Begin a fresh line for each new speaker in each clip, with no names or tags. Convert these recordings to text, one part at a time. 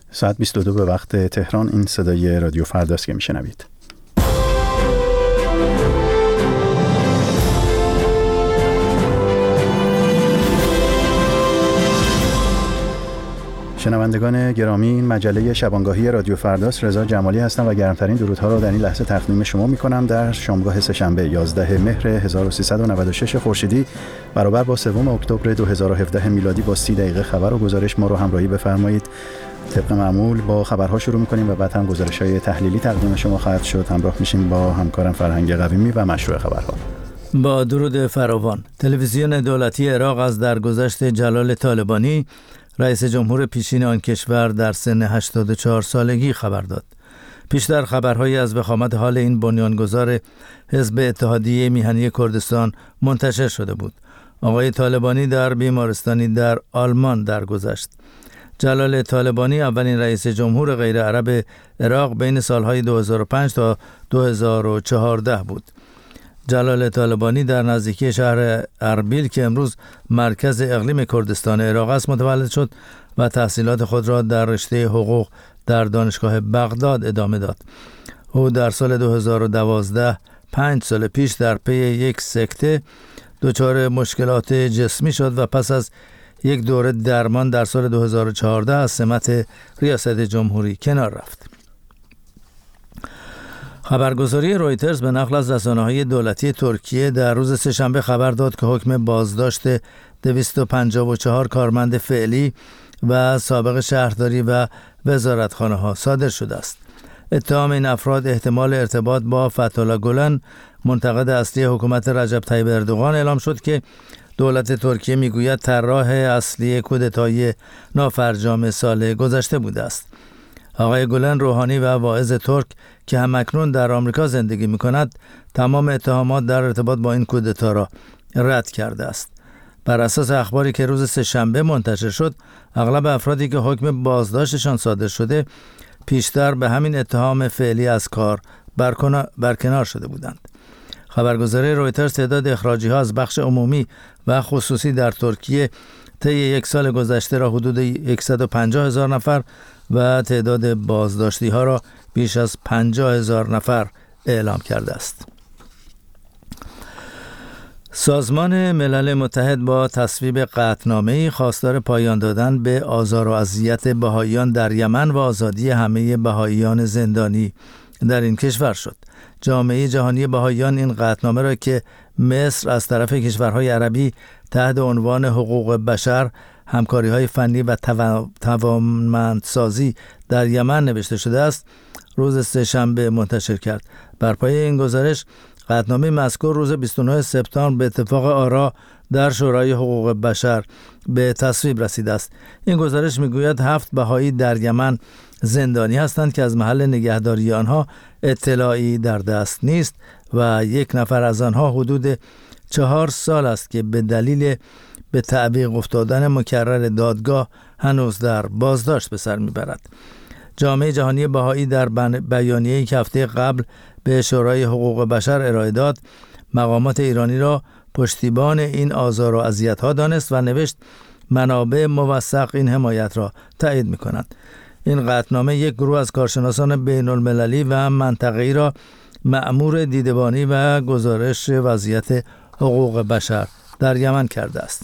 ساعت 22 به وقت تهران. این صدای رادیو فرداست که میشنوید. شنوندگان گرامی، این مجله شبانگاهی رادیو فرداست. رضا جمالی هستم و گرمترین درودها را در این لحظه تقدیم شما می‌کنم در شامگاه سه‌شنبه 11 مهر 1396 خورشیدی برابر با 3 اکتبر 2017 میلادی. با 30 دقیقه خبر و گزارش ما رو همراهی بفرمایید. طبق معمول با خبرها شروع می‌کنیم و بعد هم گزارش‌های تحلیلی تقدیم شما خواهد شد. همراه میشیم با همکارم فرهنگ قویمی و مشروع خبرها.
با درود فراوان. تلویزیون دولتی عراق از درگذشت جلال طالبانی، رئیس جمهور پیشین آن کشور، در سن 84 سالگی خبر داد. پیشتر خبرهایی از وخامت حال این بنیانگذار حزب اتحادیه میهنی کردستان منتشر شده بود. آقای طالبانی در بیمارستانی در آلمان درگذشت. جلال طالبانی اولین رئیس جمهور غیر عرب عراق بین سالهای 2005 تا 2014 بود. جلال طالبانی در نزدیکی شهر اربیل که امروز مرکز اقلیم کردستان عراق است متولد شد و تحصیلات خود را در رشته حقوق در دانشگاه بغداد ادامه داد. او در سال 2012 5 سال پیش در پی یک سکته دچار مشکلات جسمی شد و پس از یک دوره درمان در سال 2014 از سمت ریاست جمهوری کنار رفت. خبرگزاری رویترز به نقل از رسانه‌های دولتی ترکیه در روز سه‌شنبه خبر داد که حکم بازداشت 254 کارمند فعلی و سابق شهرداری و وزارتخانه‌ها صادر شده است. اتهام این افراد احتمال ارتباط با فتح‌الله گلن، منتقد اصلی حکومت رجب طیب اردوغان، اعلام شد که دولت ترکیه میگوید طراح اصلی کودتای نافرجام سال گذشته بوده است. آقای گلن روحانی و واعظ ترک که همکنون در آمریکا زندگی می‌کند تمام اتهامات در ارتباط با این کودتا را رد کرده است. بر اساس اخباری که روز سه‌شنبه منتشر شد، اغلب افرادی که حکم بازداشتشان صادر شده پیشتر به همین اتهام فعلی از کار برکنار شده بودند. خبرگزاری رویترز تعداد اخراجی‌ها از بخش عمومی و خصوصی در ترکیه طی یک سال گذشته را حدود 150,000 نفر و تعداد بازداشتی‌ها را بیش از 50,000 نفر اعلام کرده است. سازمان ملل متحد با تصویب قطعنامه‌ای خواستار پایان دادن به آزار و اذیت بهائیان در یمن و آزادی همه بهائیان زندانی در این کشور شد. جامعه جهانی بهائیان این قطعنامه را که مصر از طرف کشورهای عربی تحت عنوان حقوق بشر، همکاری‌های فنی و توانمندسازی در یمن نوشته شده است، روز سه‌شنبه منتشر کرد. بر پایه این گزارش قطعنامه مذکور روز 29 سپتامبر به اتفاق آرا در شورای حقوق بشر به تصویب رسیده است. این گزارش میگوید 7 بهایی در یمن زندانی هستند که از محل نگهداری آنها اطلاعی در دست نیست و 1 نفر از آنها حدود 4 سال است که به دلیل به تعویق افتادن مکرر دادگاه هنوز در بازداشت به سر میبرد. جامعه جهانی بهایی در بیانیه‌ای که هفته قبل به شورای حقوق بشر ارائه داد، مقامات ایرانی را پشتیبان این آزار و اذیت‌ها دانست و نوشت منابع موثق این حمایت را تایید می‌کنند. این قطعنامه یک گروه از کارشناسان بین‌المللی و منطقه‌ای را مأمور دیدبانی و گزارش وضعیت حقوق بشر در یمن کرده است.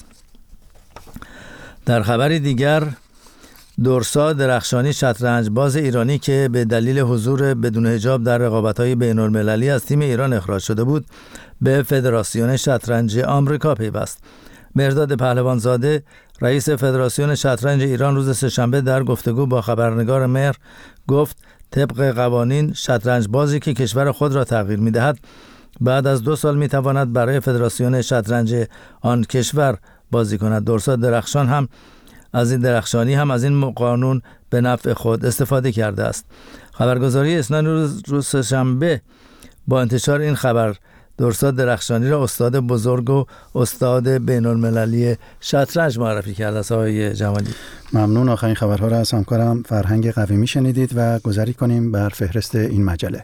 در خبری دیگر، دورسا درخشانی شطرنجباز ایرانی که به دلیل حضور بدون حجاب در رقابت‌های بین‌المللی از تیم ایران اخراج شده بود، به فدراسیون شطرنج آمریکا پیوست. مهرداد پهلوانزاده، رئیس فدراسیون شطرنج ایران، روز سه‌شنبه در گفتگو با خبرنگار مهر گفت طبق قوانین شطرنجبازی که کشور خود را تغییر می‌دهد بعد از 2 سال می‌تواند برای فدراسیون شطرنج آن کشور بازی کند. دورسا درخشانی هم از این قانون به نفع خود استفاده کرده است. خبرگزاری اسنا روز سه‌شنبه با انتشار این خبر دورسا درخشانی را استاد بزرگ و استاد بین‌المللی شطرنج معرفی کرده است. آقای جمالی،
ممنون. آخرین خبرها را از همکارم فرهنگ قویمی شنیدید و گذاری کنیم بر فهرست این مجله.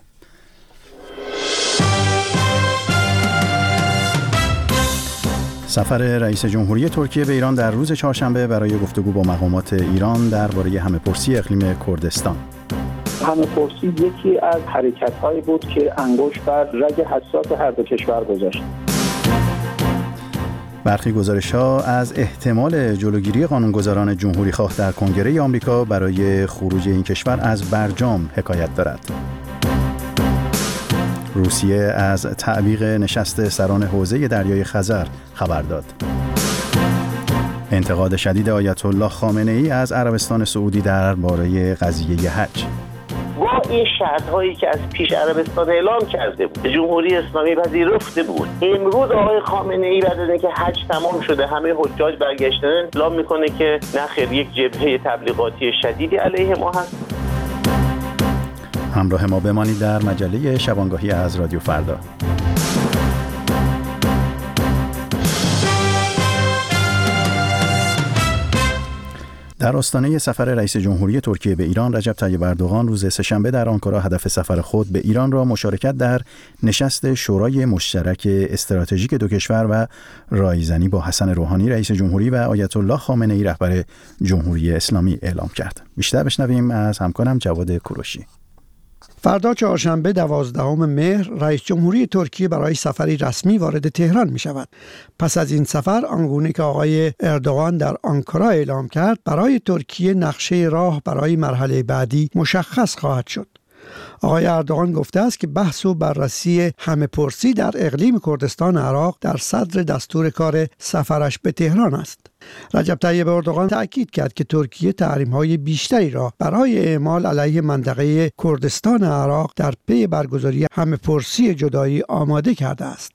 سفر رئیس جمهوری ترکیه به ایران در روز چهارشنبه برای گفتگو با مقامات ایران درباره همه‌پرسی اقلیم کردستان.
همه‌پرسی یکی از حرکت‌هایی بود که انگشت بر رگ حساس هر دو کشور گذاشت.
برخی گزارش‌ها از احتمال جلوگیری قانونگذاران جمهوری خواه در کنگره آمریکا برای خروج این کشور از برجام حکایت دارد. روسیه از تعویق نشست سران حوزه دریای خزر خبر داد. انتقاد شدید آیت الله خامنه‌ای از عربستان سعودی درباره قضیه حج.
با این شرط‌هایی که از پیش عربستان اعلام کرده بود، جمهوری اسلامی پذیرفته بود، امروز آقای خامنه‌ای بعد از اینکه حج تمام شده همه حجاج برگشتن اعلام میکنه که نخیر، یک جبهه تبلیغاتی شدیدی علیه ما هست.
همراه ما بمانید در مجله شبانگاهی از رادیو فردا. در آستانه سفر رئیس جمهوری ترکیه به ایران، رجب طیب اردوغان روز سه‌شنبه در آنکارا هدف سفر خود به ایران را مشارکت در نشست شورای مشترک استراتژیک دو کشور و رایزنی با حسن روحانی رئیس جمهوری و آیت الله خامنه‌ای رهبر جمهوری اسلامی اعلام کرد. بیشتر بشنویم از همکارم جواد کوروشی.
فردا چهارشنبه 12 مهر رئیس جمهوری ترکیه برای سفری رسمی وارد تهران می شود. پس از این سفر آنگونه که آقای اردوغان در آنکارا اعلام کرد، برای ترکیه نقشه راه برای مرحله بعدی مشخص خواهد شد. آقای اردوغان گفته است که بحث و بررسی همه‌پرسی در اقلیم کردستان عراق در صدر دستور کار سفرش به تهران است. رجب طیب اردوغان تأکید کرد که ترکیه تحریم‌های بیشتری را برای اعمال علیه منطقه کردستان عراق در پی برگزاری همه‌پرسی جدایی آماده کرده است.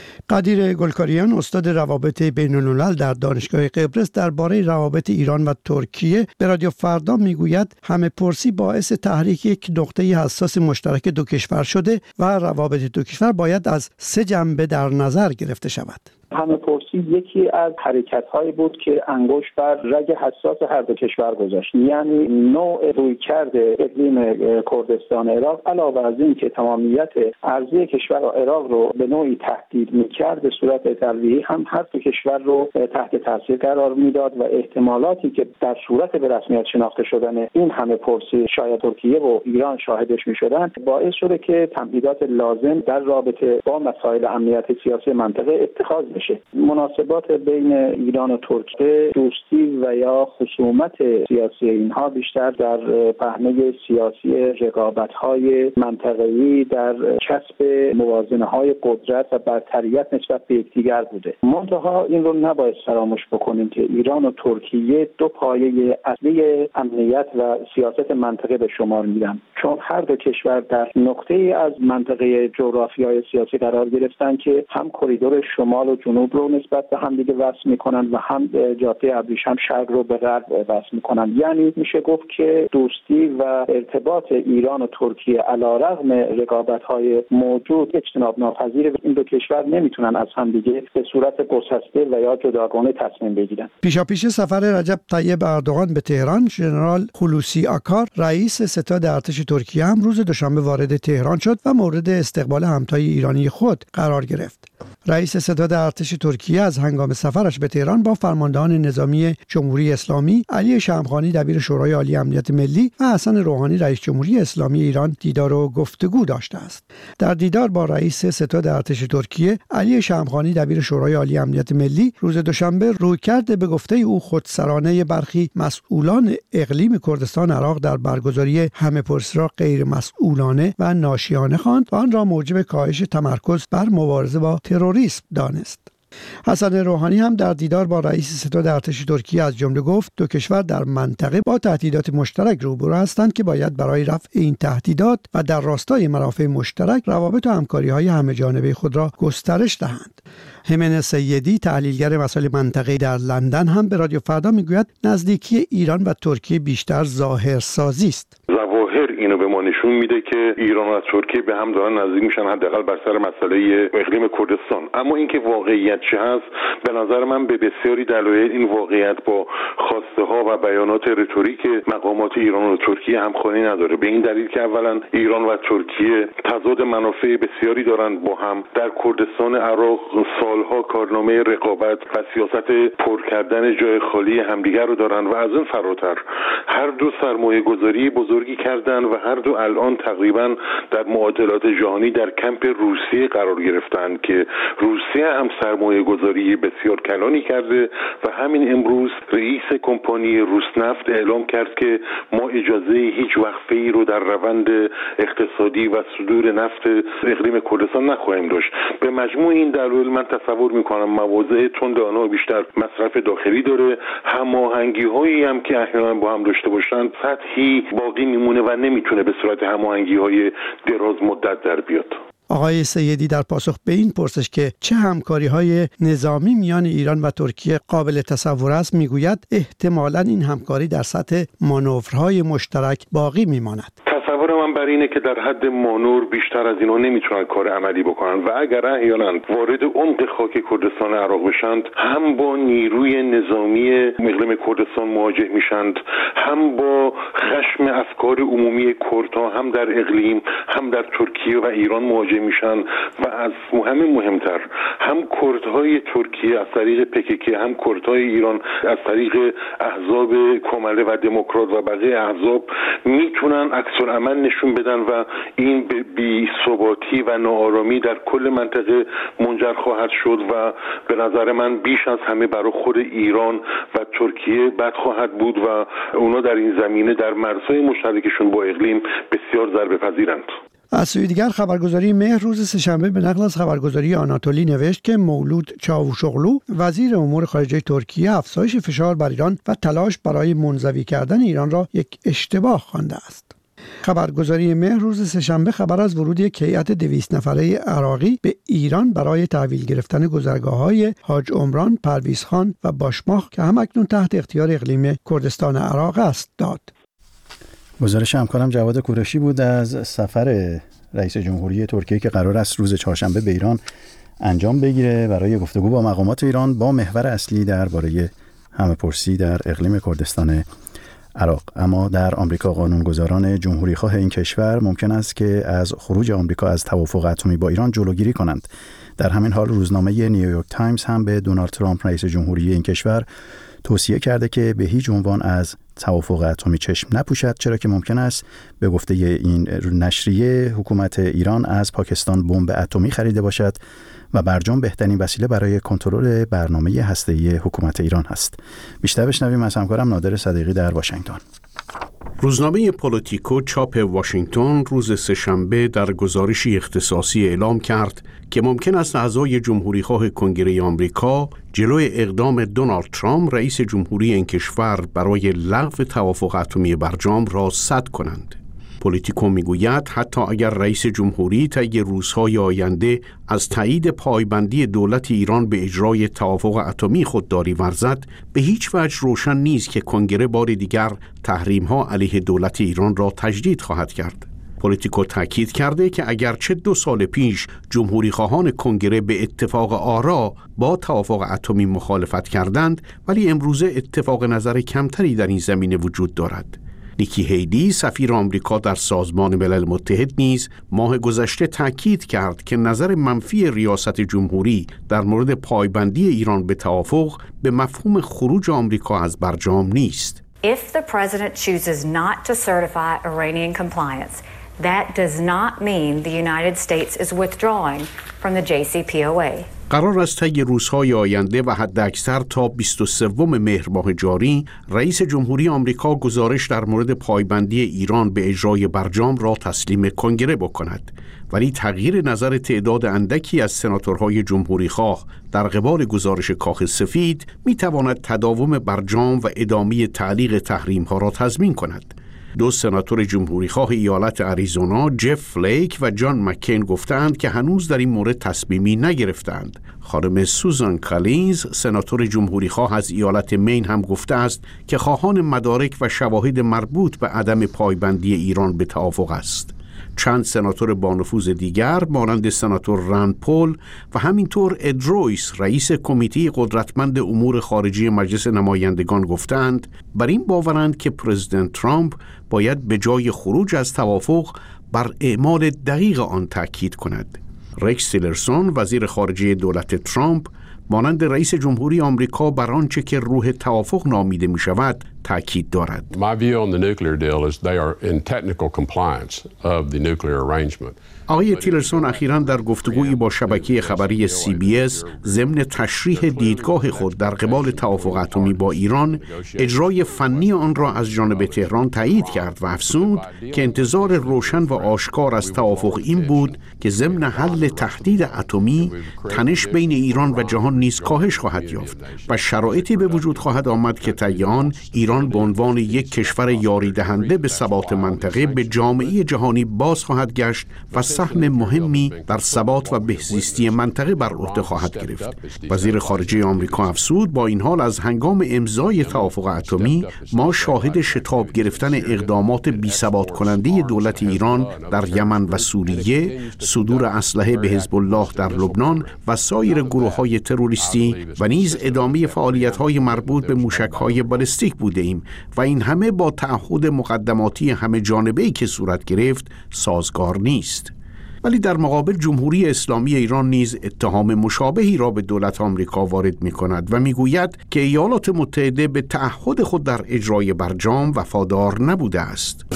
قدیر گلکاریان، استاد روابط بین‌الملل در دانشگاه قبرس، درباره روابط ایران و ترکیه به رادیو فردا میگوید همه‌پرسی باعث تحریک یک نقطه حساس مشترک دو کشور شده و روابط دو کشور باید از 3 جنبه در نظر گرفته شود.
همه‌پرسی یکی از حرکت‌هایی بود که انگشت بر رگ حساس هر دو کشور گذاشت، یعنی نوع رویکرد اقلیم کردستان عراق علاوه از این که تمامیت ارضی کشور و عراق رو به نوعی تهدید می‌کرد، به صورت تلویحی هم هر دو کشور رو تحت تاثیر قرار میداد و احتمالاتی که در صورت به رسمیت شناخته شدن این همه‌پرسی شاید ترکیه و ایران شاهدش می‌شدند، باعث شده که تمهیدات لازم در رابطه با مسائل امنیت سیاسی منطقه اتخاذ بشه. مناسبات بین ایران و ترکیه، دوستی و یا خصومت سیاسی اینها بیشتر در پهنه سیاسی رقابت‌های منطقه‌ای در کسب موازنه‌های قدرت و برتریت نسبت به یکدیگر بوده. منتها این رو نباید فراموش بکنیم که ایران و ترکیه دو پایه اصلی امنیت و سیاست منطقه به شمار میرن، چون هر دو کشور در نقطه‌ای از منطقه جغرافیایی سیاسی قرار گرفتن که هم کریدور شمال و جنوب رو نسبت به هم دیگه وصل میکنن و هم جاده ابریشم شرق رو به غرب وصل میکنن. یعنی میشه گفت که دوستی و ارتباط ایران و ترکیه علیرغم رقابت‌های موجود اجتناب ناپذیر، این دو کشور نمیتونن از هم دیگه به صورت گسسته و یا جداگانه تصمیم بگیرن.
پیشاپیش سفر رجب طیب اردوغان به تهران، ژنرال هولوسی آکار رئیس ستاد ارتش ترکیه هم روز دوشنبه وارد تهران شد و مورد استقبال همتای ایرانی خود قرار گرفت. رئیس ستاد ارتش ترکیه از هنگام سفرش به تهران با فرماندهان نظامی جمهوری اسلامی، علی شمخانی دبیر شورای عالی امنیت ملی و حسن روحانی رئیس جمهوری اسلامی ایران دیدار و گفتگو داشته است. در دیدار با رئیس ستاد ارتش ترکیه، علی شمخانی دبیر شورای عالی امنیت ملی، روز دوشنبه رویکرد به گفته او خودسرانه برخی مسئولان اقلیم کردستان عراق در برگزاری همه‌پرسی را غیر مسئولانه و ناشیانه خواند و آن را موجب کاهش تمرکز بر مبارزه با تروریسم دانست. حسن روحانی هم در دیدار با رئیس ستاد ارتش ترکیه از جمله گفت دو کشور در منطقه با تهدیدات مشترک روبرو هستند که باید برای رفع این تهدیدات و در راستای منافع مشترک روابط و همکاری‌های همه‌جانبه خود را گسترش دهند. همین سیدی، تحلیلگر مسائل منطقه‌ای در لندن، هم به رادیو فردا میگوید نزدیکی ایران و ترکیه بیشتر ظاهرسازی است.
ظواهر ظاهر اینو به ما نشون میده که ایران و ترکیه به هم دارن نزدیک میشن، حداقل بر سر مسئله اقلیم کردستان. اما اینکه واقعیت چه هست، به نظر من به بسیاری دلایل این واقعیت با خواسته ها و بیانات رتوریک مقامات ایران و ترکیه همخوانی نداره. به این دلیل که اولا ایران و ترکیه تضاد منافع بسیاری دارن با هم. در کردستان عراق سالها کارنامه رقابت و سیاست پر کردن جای خالی همدیگر رو دارن و از اون فراتر هر دو سرمایه گذاری بزرگی کردن و هر دو الان تقریبا در معادلات جهانی در کمپ روسیه قرار گرفتن که روسیه هم سرمایه گذاری بسیار کلانی کرده و همین امروز رئیس کمپانی روسنفت اعلام کرد که ما اجازه هیچ وقفه‌ای رو در روند اقتصادی و صدور نفت اقلیم کردستان نخواهیم داشت. به مجموع این دلایل من تصور میکنم مواضع تند آنها بیشتر مصرف داخلی داره، هماهنگی‌هایی هم که احیانا با هم داشته باشند سطحی باقی میمونه و نمیتونه به صورت هماهنگی‌های دراز مدت در بیاد.
آقای سیدی در پاسخ به این پرسش که چه همکاری‌های نظامی میان ایران و ترکیه قابل تصور است میگوید احتمالاً این همکاری در سطح مانورهای مشترک باقی میماند.
تصور من بر اینه که در حد مانور بیشتر از اینها نمیتونن کار عملی بکنن و اگر احیانا وارد عمق خاک کردستان عراق بشند هم با نیروی نظامی اقلیم کردستان مواجه میشند، هم با خشم افکار عمومی کردها هم در اقلیم هم در ترکیه و ایران مواجه میشن و از مهمتر هم کردهای ترکیه از طریق PKK هم کردهای ایران از طریق احزاب کماله و دموکرات و بقیه احزاب میتونن عکس‌العمل نشون بدن و این به بی‌ثباتی و ناآرامی در کل منطقه منجر خواهد شد و به نظر من بیش از همه برای خود ایران و ترکیه بد خواهد بود و اونا در این زمینه در مرزهای مشترکشون با اقلیم بسیار ضربه پذیرند.
از سوی دیگر خبرگزاری مهر روز سه‌شنبه به نقل از خبرگزاری آناتولی نوشت که مولود چاوشوغلو وزیر امور خارجه ترکیه افزایش فشار بر ایران و تلاش برای منزوی کردن ایران را یک اشتباه خوانده است. خبرگزاری مهر روز سه‌شنبه خبر از ورود یک هیئت 200 نفره عراقی به ایران برای تحویل گرفتن گذرگاه‌های حاج عمران، پرویز خان و باشماخ که همکنون تحت اختیار اقلیم کردستان عراق است داد.
گزارش همکارم جواد کوروشی بود از سفر رئیس جمهوری ترکیه که قرار است روز چهارشنبه به ایران انجام بگیره برای گفتگو با مقامات ایران با محور اصلی درباره همه‌پرسی در اقلیم کردستان عراق. اما در آمریکا قانونگذاران جمهوریخواه این کشور ممکن است که از خروج آمریکا از توافق اتمی با ایران جلوگیری کنند. در همین حال روزنامه نیویورک تایمز هم به دونالد ترامپ رئیس جمهوری این کشور توصیه کرده که به هیچ عنوان از توافق اتمی چشم نپوشد، چرا که ممکن است به گفته این نشریه حکومت ایران از پاکستان بمب اتمی خریده باشد و برجام بهترین وسیله برای کنترل برنامه هسته‌ای حکومت ایران است. بیشتر بشنویم از همکارم نادر صدیقی در واشنگتن.
روزنامه پولیتیکو چاپ واشنگتن روز سه‌شنبه در گزارشی اختصاصی اعلام کرد که ممکن است اعضای جمهوریخواه کنگره آمریکا جلوی اقدام دونالد ترامپ رئیس جمهوری این کشور برای لغو توافق اتمی برجام را سد کنند. پولیتیکو میگوید حتی اگر رئیس جمهوری طی روزهای آینده از تایید پایبندی دولت ایران به اجرای توافق اتمی خودداری ورزد، به هیچ وجه روشن نیست که کنگره بار دیگر تحریم‌ها علیه دولت ایران را تجدید خواهد کرد. پولیتیکو تاکید کرده که اگرچه 2 سال پیش جمهوریخواهان کنگره به اتفاق آرا با توافق اتمی مخالفت کردند، ولی امروزه اتفاق نظر کمتری در این زمینه وجود دارد. نیکی هیلی سفیر آمریکا در سازمان ملل متحد نیز ماه گذشته تاکید کرد که نظر منفی ریاست جمهوری در مورد پایبندی ایران به توافق به مفهوم خروج آمریکا از برجام نیست.
If the president chooses not to certify Iranian compliance, that does not mean the United States is withdrawing from the JCPOA.
قرار است طی روزهای آینده و حداکثر تا 23 مهر ماه جاری رئیس جمهوری آمریکا گزارش در مورد پایبندی ایران به اجرای برجام را تسلیم کنگره بکند، ولی تغییر نظر تعداد اندکی از سناتورهای جمهوریخواه در قبال گزارش کاخ سفید میتواند تداوم برجام و ادامه تعلیق تحریم‌ها را تضمین کند. دو سناتور جمهوریخواه ایالت آریزونا جف فلیک و جان مکین گفتند که هنوز در این مورد تصمیمی نگرفتند. خانم سوزان کالینز سناتور جمهوریخواه از ایالت مین هم گفته است که خواهان مدارک و شواهد مربوط به عدم پایبندی ایران به توافق است. چند سناتور با نفوذ دیگر مانند سناتور راند پول و همینطور اد رویس رئیس کمیته قدرتمند امور خارجی مجلس نمایندگان گفتند بر این باورند که پرزیدنت ترامپ باید به جای خروج از توافق بر اعمال دقیق آن تاکید کند. رکس تیلرسون وزیر خارجه دولت ترامپ مانند رئیس جمهوری آمریکا بر آنچه که روح توافق نامیده می شود تاکید دارد.
My view on the nuclear deal is they are in technical compliance of the nuclear arrangement.
آقای تیلرسون اخیراً در گفتگویی با شبکه خبری CBS ضمن تشریح دیدگاه خود در قبال توافق اتمی با ایران اجرای فنی آن را از جانب تهران تایید کرد و افزود که انتظار روشن و آشکار از توافق این بود که ضمن حل تهدید اتمی تنش بین ایران و جهان نیز کاهش خواهد یافت و شرایطی به وجود خواهد آمد که طی آن ایران به عنوان یک کشور یاری دهنده به ثبات منطقه به جامعه جهانی باز خواهد گشت و سهم مهمی در ثبات و بهزیستی منطقه بر عهده خواهد گرفت. وزیر خارجه آمریکا افزود با این حال از هنگام امضای توافق اتمی ما شاهد شتاب گرفتن اقدامات بی‌ثبات کننده دولت ایران در یمن و سوریه، صدور اسلحه به حزب الله در لبنان و سایر گروه‌های تروریستی و نیز ادامه فعالیت‌های مربوط به موشک‌های بالستیک بودیم و این همه با تعهد مقدماتی همه جانبه‌ای که صورت گرفت سازگار نیست. ولی در مقابل جمهوری اسلامی ایران نیز اتهام مشابهی را به دولت آمریکا وارد می‌کند و می‌گوید که ایالات متحده به تعهد خود در اجرای برجام وفادار نبوده است.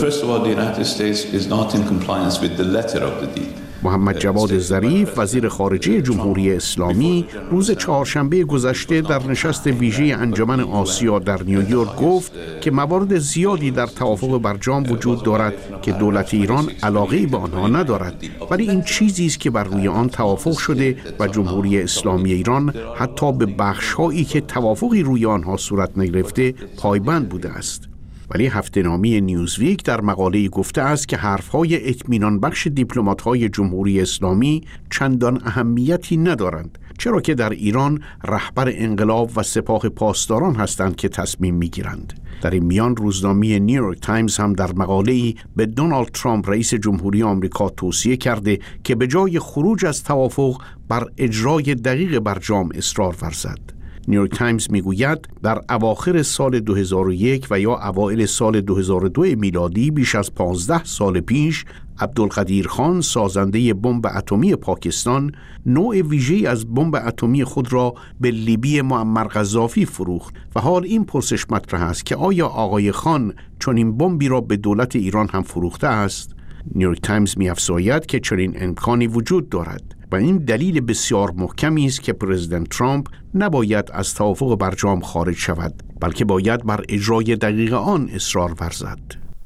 محمد جواد ظریف وزیر خارجه جمهوری اسلامی روز چهارشنبه گذشته در نشست ویژه انجمن آسیا در نیویورک گفت که موارد زیادی در توافق برجام وجود دارد که دولت ایران علاقه‌ای به آنها ندارد، ولی این چیزی است که بر روی آن توافق شده و جمهوری اسلامی ایران حتی به بخش‌هایی که توافقی روی آنها صورت نگرفته پایبند بوده است. ولی هفته‌نامه نیوزویک در مقاله‌ای گفته است که حرف‌های اطمینان بخش دیپلمات‌های جمهوری اسلامی چندان اهمیتی ندارند، چرا که در ایران رهبر انقلاب و سپاه پاسداران هستند که تصمیم می‌گیرند. در این میان روزنامه نیویورک تایمز هم در مقاله‌ای به دونالد ترامپ رئیس جمهوری آمریکا توصیه کرده که به جای خروج از توافق بر اجرای دقیق برجام اصرار ورزد. نیویورک تایمز میگوید در اواخر سال 2001 و یا اوایل سال 2002 میلادی بیش از 15 سال پیش عبدالقدیر خان سازنده بمب اتمی پاکستان نوع ویژه‌ای از بمب اتمی خود را به لیبی معمر قذافی فروخت و حال این پرسش مطرح است که آیا آقای خان چنین بمبی را به دولت ایران هم فروخته است؟ نیویورک تایمز می‌افزاید که چنین امکانی وجود دارد و این دلیل بسیار محکمی است که پرزیدنت ترامپ نباید از توافق برجام خارج شود، بلکه باید بر اجرای دقیق آن اصرار ورزد.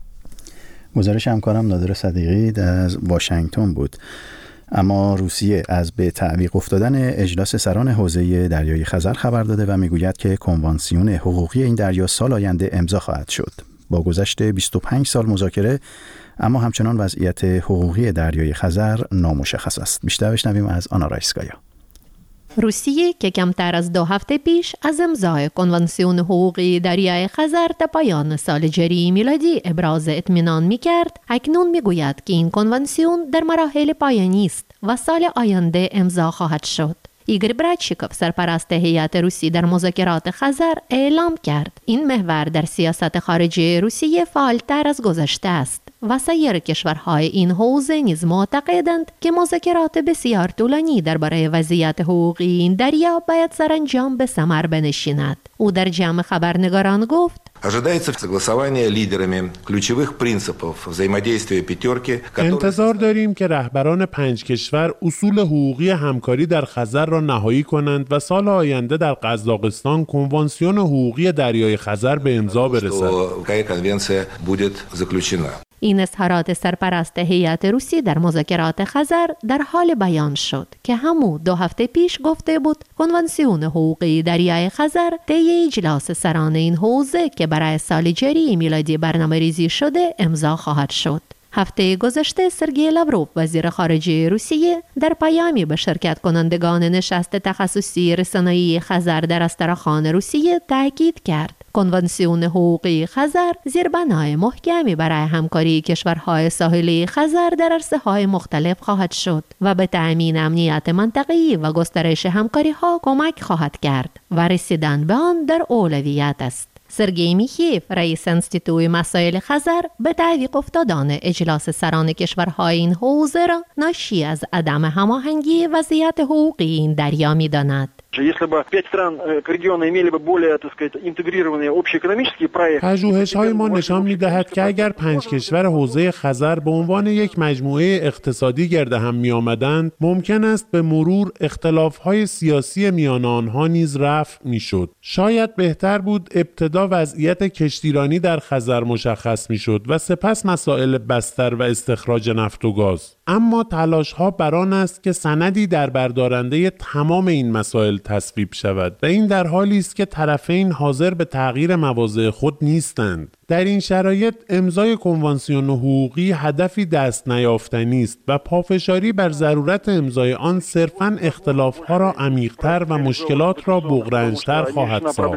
گزارش همکارم نادر صدیقی از واشنگتن بود. اما روسیه از به تعویق افتادن اجلاس سران حوزه دریای خزر خبر داده و میگوید که کنوانسیون حقوقی این دریا سال آینده امضا خواهد شد. با گذشت 25 سال مذاکره اما همچنان وضعیت حقوقی دریای خزر نامشخص است. بیشتر بشنویم از آنا رایسکایا.
روسیه که کمتر از 2 هفته پیش از امضای کنوانسیون حقوقی دریای خزر تا پایان سال جاری میلادی ابراز اطمینان می‌کرد، اکنون می‌گوید که این کنوانسیون در مراحل پایانی است و سال آینده امضا خواهد شد. ایگور برادچیکوف سرپرست هیئت روسی در مذاکرات خزر اعلام کرد این محور در سیاست خارجی روسیه فعالتر از گذشته است و سایر کشورهای این حوزه نیز معتقدند که مذاکرات بسیار طولانی درباره وضعیت حقوقی این دریا باید سرانجام به ثمر بنشیند. او در جمع خبرنگاران گفت
انتظار داریم که رهبران 5 کشور اصول حقوقی همکاری در خزر را نهایی کنند و سال آینده در قزاقستان کنوانسیون حقوقی دریای خزر به امضا برسد.
این اظهارات سرپرست هیئت روسی در مذاکرات خزر در حال بیان شد که همو 2 هفته پیش گفته بود کنوانسیون حقوقی دریای خزر طی اجلاس سران این حوزه که برای سال جاری میلادی برنامه‌ریزی شده امضا خواهد شد. هفته گذشته سرگئی لاوروف وزیر خارجه روسیه در پیامی به شرکت کنندگان نشست تخصصی رسانه‌ای خزر در استراخان روسیه تاکید کرد کنوانسیون حقوقی خزر زیربنای محکمی برای همکاری کشورهای ساحلی خزر در عرصه‌های مختلف خواهد شد و به تأمین امنیت منطقه‌ای و گسترش همکاری‌ها کمک خواهد کرد و رسیدن به آن در اولویت است. سرگئی میخیف رئیس انستیتوی مسائل خزر به تعویق افتادن اجلاس سران کشورهای این حوزه را ناشی از عدم هماهنگی وضعیت حقوقی این دریا می‌داند.
پژوهش‌های ما نشان می‌دهد که اگر 5 کشور حوزه خزر به عنوان یک مجموعه اقتصادی گرد هم می‌آمدند، ممکن است به مرور اختلاف‌های سیاسی میان آنها نیز رفع می‌شد. شاید بهتر بود ابتدا وضعیت کشتیرانی در خزر مشخص می‌شد و سپس مسائل بستر و استخراج نفت و گاز. اما تلاش‌ها بر آن است که سندی در بردارنده تمام این مسائل تصویب شود و این در حالی است که طرفین حاضر به تغییر مواضع خود نیستند. در این شرایط امضای کنوانسیون حقوقی هدفی دست نیافتنی است و پافشاری بر ضرورت امضای آن صرفاً اختلاف‌ها را عمیق‌تر و مشکلات را بغرنج‌تر خواهد ساخت.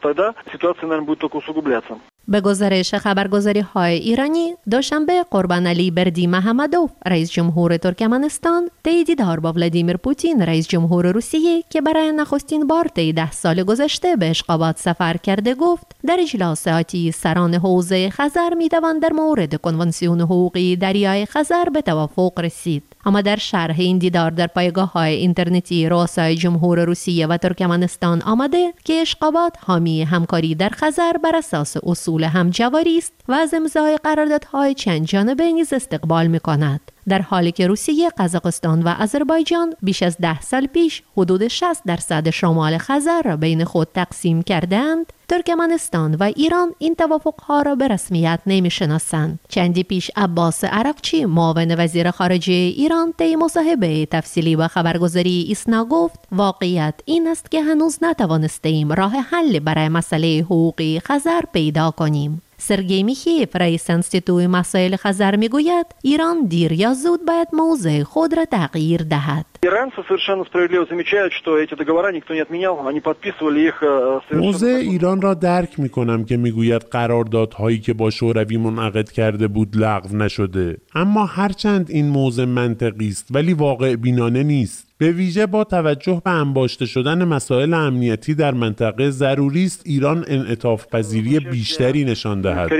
به گزارش خبرگزاری‌های ایرانی، دوشنبه قربانعلی بردی محمدوف رئیس جمهور ترکمنستان طی دیدار با ولادیمیر پوتین رئیس جمهور روسیه که برای نخستین بار طی 10 سال گذشته به اشقابات سفر کرده گفت در اجلاس آتی سران حوزه خزر می‌توان در مورد کنوانسیون حقوقی دریای خزر به توافق رسید. اما در شرح این دیدار در پایگاه‌های اینترنتی رؤسای جمهور روسیه و ترکمنستان آمده که اشقابات حامی همکاری در خزر بر اساس اصول همجواری است و از امضای قراردادهای چند جانبه نیز استقبال می‌کند. در حالی که روسیه، قزاقستان و آذربایجان بیش از 10 سال پیش حدود 60% شمال خزر را بین خود تقسیم کردند، ترکمنستان و ایران این توافقها را به رسمیت نمی‌شناسند. چندی پیش عباس عراقچی معاون وزیر خارجه ایران طی مصاحبه تفصیلی با خبرگزاری ایسنا گفت واقعیت این است که هنوز نتوانستیم راه حل برای مسئله حقوقی خزر پیدا کنیم. سرگئی میخیف رئیس انستیتوی مسائل خزر میگوید ایران دیر یا زود باید موضع خود را تغییر دهد.
موضع ایران را درک میکنم که میگوید قراردادهایی که با شوروی منعقد کرده بود لغو نشده، اما هرچند این موضع منطقی است ولی واقع بینانه نیست. به ویژه با توجه به انباشته شدن مسائل امنیتی در منطقه ضروری است ایران انعطاف پذیری بیشتری نشان دهد.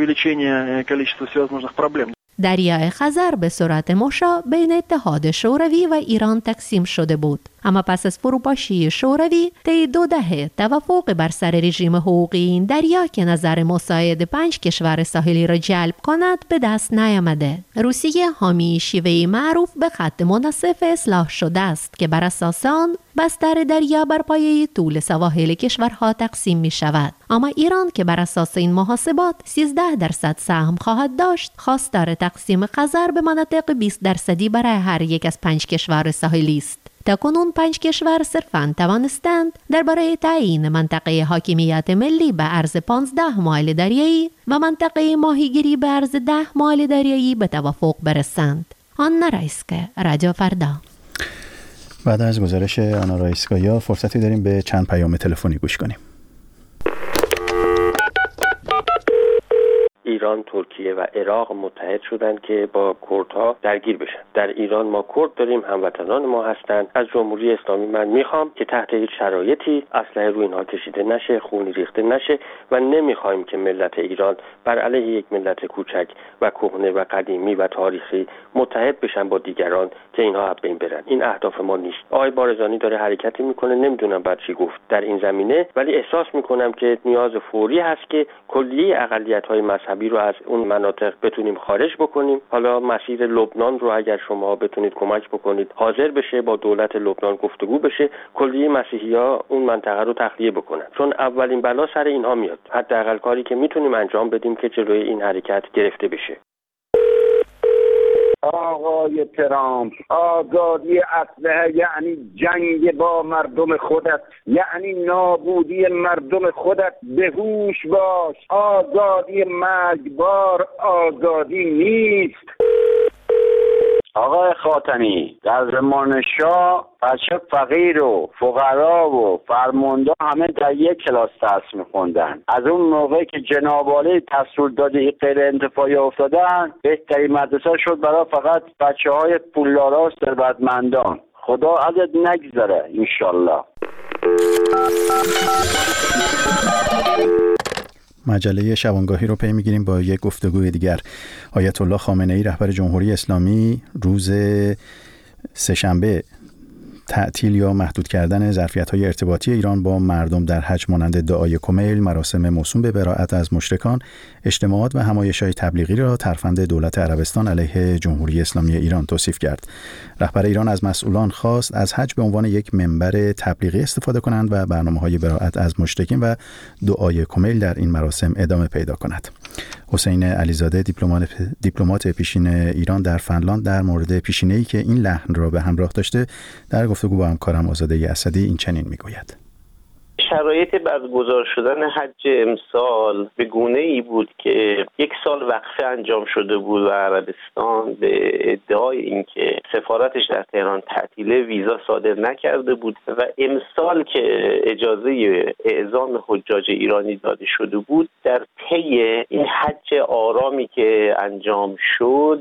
دریای خزر به صورت مشابه بین اتحاد شوروی و ایران تقسیم شده بود، اما پس از فروپاشی شوروی طی 2 دهه توافق بر سر رژیم حقوقی این دریا که نظر مساعد 5 کشور ساحلی را جلب کند به دست نیامده. روسیه حامی شیوه معروف به خط منصف اصلاح شده است که بر اساس آن بستر دریا بر پایه طول سواحل کشورها تقسیم می شود، اما ایران که بر اساس این محاسبات 13% سهم خواهد داشت، خواستار تقسیم خزر به مناطق 20% برای هر یک از 5 کشور ساحلی است. تاکنون 5 کشور صرفاً توانستند درباره تعیین منطقه حاکمیت ملی به عرض 15 مایل دریایی و منطقه ماهیگیری به عرض 10 مایل دریایی به توافق برسند. آنا رایسکا، رادیو فردا.
بعد از گزارش آنا رایسکایا فرصتی داریم به چند پیام تلفنی گوش کنیم.
ایران، ترکیه و عراق متحد شدند که با کردها درگیر بشن. در ایران ما کرد داریم، هموطنان ما هستند. از جمهوری اسلامی من میخوام که تحت هیچ شرایطی اسلحه روی اینها کشیده نشه، خونی ریخته نشه و نمیخوایم که ملت ایران بر علیه یک ملت کوچک و کهنه و قدیمی و تاریخی متحد بشن با دیگران که اینها از بین برن. این اهداف ما نیست. آقای بارزانی داره حرکتی میکنه، نمیدونم بعد چی گفت در این زمینه، ولی احساس میکنم که نیاز فوری هست که کلیه اقلیت‌های مذهبی رو از اون مناطق بتونیم خارج بکنیم. حالا مسیر لبنان رو اگر شما بتونید کمک بکنید حاضر بشه، با دولت لبنان گفتگو بشه، کلیه مسیحی‌ها اون منطقه رو تخلیه بکنن، چون اولین بلا سر اینها میاد. حداقل کاری که میتونیم انجام بدیم که جلوی این حرکت گرفته بشه.
آقای ترامپ، آزادی اسلحه یعنی جنگ با مردم خودت، یعنی نابودی مردم خودت. به هوش باش، آزادی مرگبار آزادی نیست.
آقای خاتمی، در زمان شاه بچه فقیر و فقرا و فرمانده همه در یک کلاس درس می‌خوندن. از اون موقع که جناب عالی دستوردادی غیر انتفاعی افتادن، بهترین مدرسه شد برای فقط بچه‌های پولدارا و ثروتمندان. خدا ازت نگذره انشالله.
مجله شبانگاهی رو پی میگیریم با یک گفتگوی دیگر. آیت الله خامنه ای رهبر جمهوری اسلامی روز سه‌شنبه تعطیل یا محدود کردن ظرفیت‌های ارتباطی ایران با مردم در حج مانند دعای کمیل، مراسم موسوم به براءت از مشرکان، اجتماعات و همایش‌های تبلیغی را ترفند دولت عربستان علیه جمهوری اسلامی ایران توصیف کرد. رهبر ایران از مسئولان خواست از حج به عنوان یک منبر تبلیغی استفاده کنند و برنامه‌های براءت از مشرکین و دعای کمیل در این مراسم ادامه پیدا کند. حسین علیزاده دیپلمات پیشین ایران در فنلاند در مورد پیشینه‌ای که این لحن را به همراه داشته در گفتگو با همکارم آزاده اسدی این چنین میگوید:
شرایط برگزار شدن حج امسال به گونه‌ای بود که یک سال وقفه انجام شده بود و عربستان به ادعای اینکه سفارتش در تهران تعطیله ویزا صادر نکرده بود و امسال که اجازه اعزام حجاج ایرانی داده شده بود، در طی این حج آرامی که انجام شد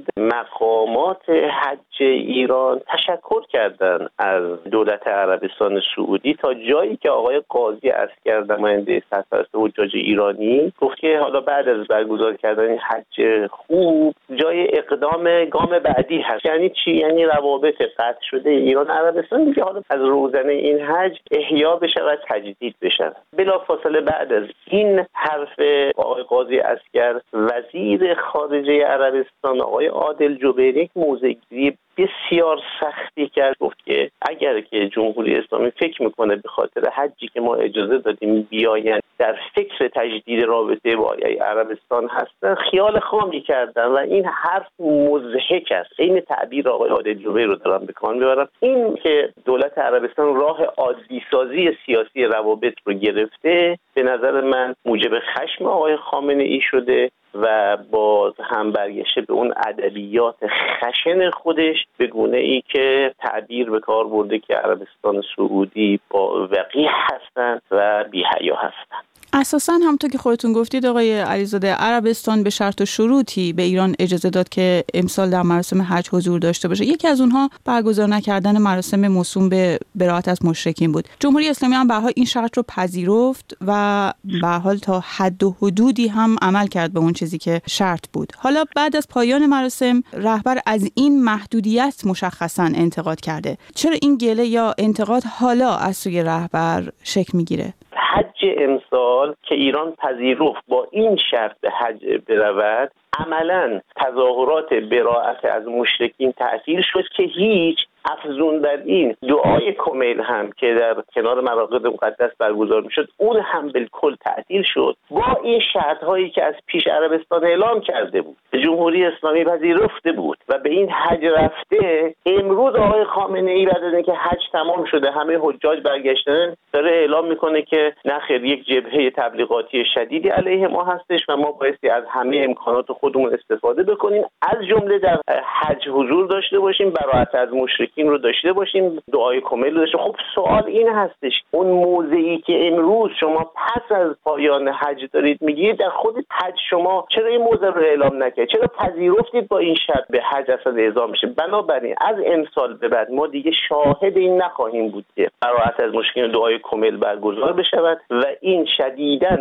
مقامات حج ایران تشکر کردند از دولت عربستان سعودی تا جایی که آقای قاضی عسکر نماینده سرپرست حجاج ایرانی گفت که حالا بعد از برگزار کردن حج خوب جای اقدام گام بعدی هست. یعنی چی؟ یعنی روابط قطع شده ایران عربستان دیگه حالا از روزنه این حج احیا بشه و تجدید بشه. بلافاصله بعد از این حرف آقای قاضی عسکر، وزیر خارجه عربستان آقای عادل جبیری یک موضع‌گیری بسیار سختی کرد. گفت که اگر که جمهوری اسلامی فکر میکنه به خاطر حجی که ما اجازه دادیم بیاین در فکر تجدید رابطه با عربستان هستن، خیال خامی کردن و این حرف مضحک است. این تعبیر آقای عادل جبیری رو دارم به کار میبرم. این که دولت عربستان راه عادی سازی سیاسی روابط رو گرفته، به نظر من موجب خشم آقای خامنه ای شده و باز هم برگشته به اون ادبیات خشن خودش به گونه ای که تعبیر به کار برده که عربستان سعودی با وقیح هستند و بی‌حیا هستند.
اساساً همونطور که خودتون گفتید آقای علیزاده، عربستان به شرط و شروطی به ایران اجازه داد که امسال در مراسم حج حضور داشته باشه. یکی از اونها برگزار نکردن مراسم موسوم به براءت از مشرکین بود. جمهوری اسلامی هم به هر حال این شرط رو پذیرفت و به هر حال تا حد و حدودی هم عمل کرد به اون چیزی که شرط بود. حالا بعد از پایان مراسم رهبر از این محدودیت مشخصاً انتقاد کرده. چرا این گله یا انتقاد حالا از سوی رهبر شکل میگیره؟
حج امسال که ایران پذیرفت با این شرط به حج برود، عملاً تظاهرات براءت از مشرکین تعطیل شد که هیچ افزون بر این دعای کمیل هم که در کنار مراقد مقدس برگزار میشد اون هم بالکل تعطیل شد با این شرط هایی که از پیش عربستان اعلام کرده بود، جمهوری اسلامی پذیرفته بود و به این حج رفته. امروز آقای خامنه ای بعد از اینکه حج تمام شده همه حجاج برگشتن داره اعلام میکنه که نخیر، یک جبهه تبلیغاتی شدیدی علیه ما هستش و ما بایستی از همه امکانات خودمون استفاده بکنیم، از جمله در حج حضور داشته باشیم، براءت از مشرکین رو داشته باشیم، دعای کمیل رو داشته. خب سوال این هستش اون موضعی که امروز شما پس از پایان حج دارید میگید در خود حج شما چرا این موضوع رو اعلام نکردید؟ چرا پذیرفتید با این شرط به حج اصلا اعزام بشه؟ بنابراین از امسال به بعد ما دیگه شاهد این نخواهیم بود که براءت از مشرکین دعای کمیل برگزار بشود و این شدیداً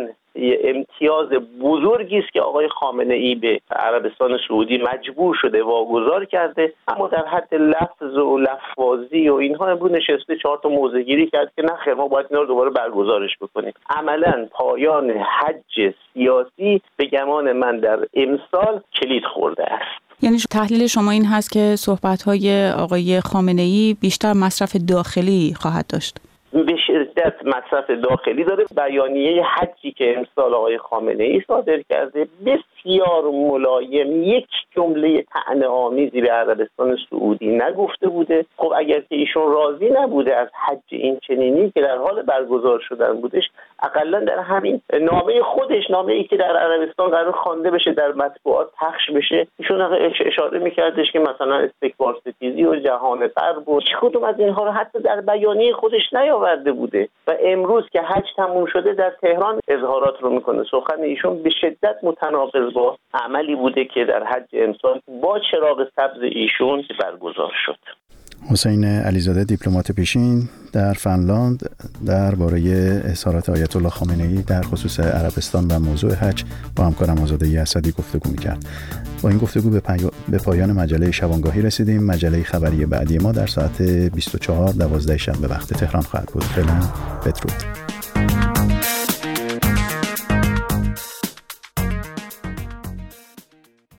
امتیاز بزرگی است که آقای خامنه ای به عربستان سعودی مجبور شده واگذار کرده، اما در حد لفظ و لفاظی و اینها امروز نشسته 4 تا موضع‌گیری کرد که نه خیر ما باید اینا رو دوباره برگزارش بکنیم. عملاً پایان حج سیاسی به گمان من در امسال کلید خورده است.
یعنی تحلیل شما این هست که صحبت‌های آقای خامنه‌ای بیشتر مصرف داخلی خواهد داشت؟
به شدت مصرف داخلی داره. بیانیه حجی که امسال آقای خامنه ای صادر کرده بسیار ملایم یک جمله طعنه‌آمیزی به عربستان سعودی نگفته بوده. خب اگر که ایشون راضی نبوده از حج این چنینی که در حال برگزار شدن بودش، اقلا در همین نامه خودش، نامه‌ای که در عربستان قرار خوانده بشه، در مطبوعات پخش بشه، ایشون اشاره می‌کردش که مثلا استکبار ستیزی و جهان غرب و هیچ کدوم از اینها رو حتی در بیانیه خودش نیاورده بوده و امروز که حج تموم شده در تهران اظهارات رو میکنه. سخن ایشون به شدت متناقض با عملی بوده که در حج امسال با چراغ سبز ایشون برگزار شد.
حسین علیزاده، دیپلمات پیشین در فنلاند، درباره اظهارات آیت الله خامنه‌ای در خصوص عربستان و موضوع حج با همکارم آزاده اسدی گفتگو می‌کرد. با این گفتگو به پایان مجله شبانگاهی رسیدیم. مجله خبری بعدی ما در ساعت 24:12 شب به وقت تهران خواهد بود. فعلا بدرود.